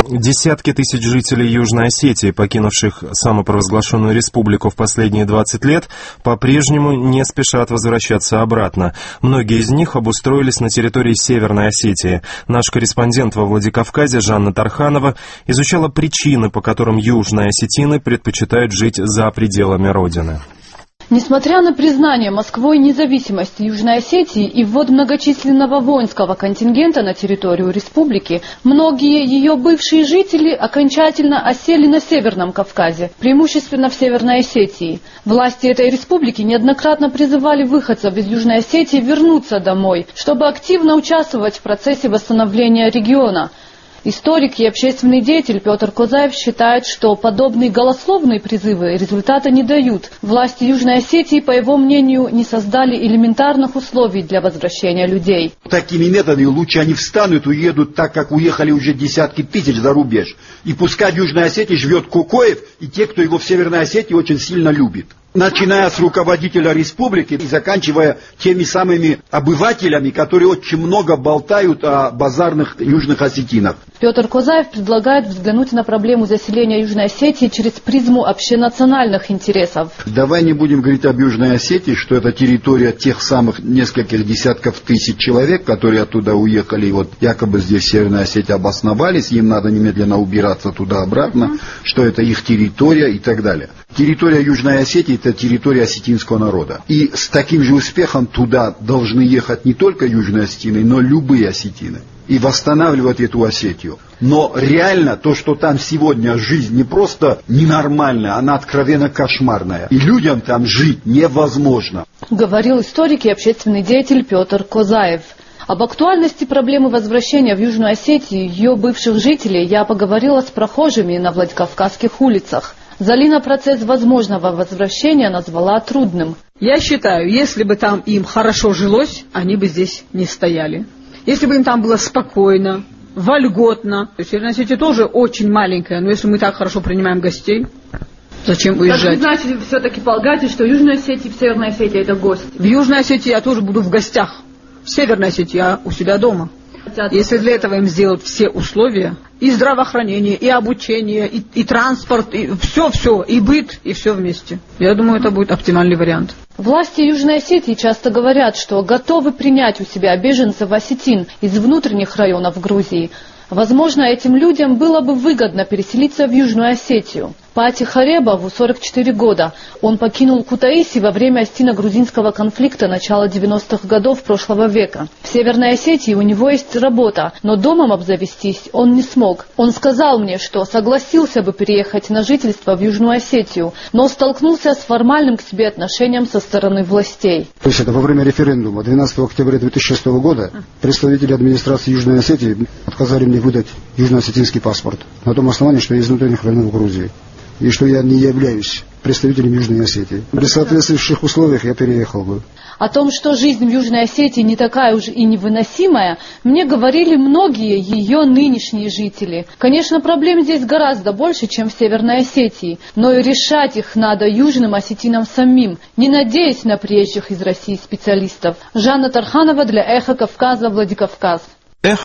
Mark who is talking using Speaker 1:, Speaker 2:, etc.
Speaker 1: Десятки тысяч жителей Южной Осетии, покинувших самопровозглашенную республику в последние 20 лет, по-прежнему не спешат возвращаться обратно. Многие из них обустроились на территории Северной Осетии. Наш корреспондент во Владикавказе Жанна Тарханова изучала причины, по которым южные осетины предпочитают жить за пределами родины.
Speaker 2: Несмотря на признание Москвой независимости Южной Осетии и ввод многочисленного воинского контингента на территорию республики, многие ее бывшие жители окончательно осели на Северном Кавказе, преимущественно в Северной Осетии. Власти этой республики неоднократно призывали выходцев из Южной Осетии вернуться домой, чтобы активно участвовать в процессе восстановления региона. Историк и общественный деятель Петр Козаев считает, что подобные голословные призывы результата не дают. Власти Южной Осетии, по его мнению, не создали элементарных условий для возвращения людей.
Speaker 3: Такими методами лучше они встанут, уедут так, как уехали уже десятки тысяч за рубеж. И пускай в Южной Осетии живет Кокоев и те, кто его в Северной Осетии очень сильно любит. Начиная с руководителя республики и заканчивая теми самыми обывателями, которые очень много болтают о базарных южных осетинах.
Speaker 2: Петр Козаев предлагает взглянуть на проблему заселения Южной Осетии через призму общенациональных интересов.
Speaker 3: Давай не будем говорить об Южной Осетии, что это территория тех самых нескольких десятков тысяч человек, которые оттуда уехали, и вот якобы здесь в Северной Осетии обосновались, им надо немедленно убираться туда-обратно, что это их территория и так далее. Территория Южной Осетии – это территория осетинского народа. И с таким же успехом туда должны ехать не только южные осетины, но любые осетины. И восстанавливать эту Осетию. Но реально то, что там сегодня жизнь не просто ненормальная, она откровенно кошмарная. И людям там жить невозможно.
Speaker 2: Говорил историк и общественный деятель Петр Козаев. Об актуальности проблемы возвращения в Южную Осетию ее бывших жителей я поговорила с прохожими на Владикавказских улицах. Залина процесс возможного возвращения назвала трудным.
Speaker 4: Я считаю, если бы там им хорошо жилось, они бы здесь не стояли. Если бы им там было спокойно, вольготно. Северная Осетия тоже очень маленькая, но если мы так хорошо принимаем гостей, зачем уезжать?
Speaker 2: Так вы, значит, все-таки полагаете, что Южная Осетия и Северная Осетия это гости?
Speaker 4: В Южной Осетии я тоже буду в гостях. В Северной Осетии я у себя дома. Если для этого им сделать все условия, и здравоохранение, и обучение, и транспорт, и все, и быт, и все вместе. Я думаю, это будет оптимальный вариант.
Speaker 2: Власти Южной Осетии часто говорят, что готовы принять у себя беженцев-осетин из внутренних районов Грузии. Возможно, этим людям было бы выгодно переселиться в Южную Осетию. Пати Харебову 44 года. Он покинул Кутаиси во время осетино-грузинского конфликта начала 90-х годов прошлого века. В Северной Осетии у него есть работа, но домом обзавестись он не смог. Он сказал мне, что согласился бы переехать на жительство в Южную Осетию, но столкнулся с формальным к себе отношением со стороны властей.
Speaker 5: То есть это во время референдума 12 октября 2006 года представители администрации Южной Осетии отказали мне выдать южно-осетинский паспорт на том основании, что я из внутренних районов Грузии. И что я не являюсь представителем Южной Осетии. При соответствующих условиях я переехал бы.
Speaker 2: О том, что жизнь в Южной Осетии не такая уж и невыносимая, мне говорили многие ее нынешние жители. Конечно, проблем здесь гораздо больше, чем в Северной Осетии, но и решать их надо южным осетинам самим, не надеясь на приезжих из России специалистов. Жанна Тарханова для Эхо Кавказа, Владикавказ.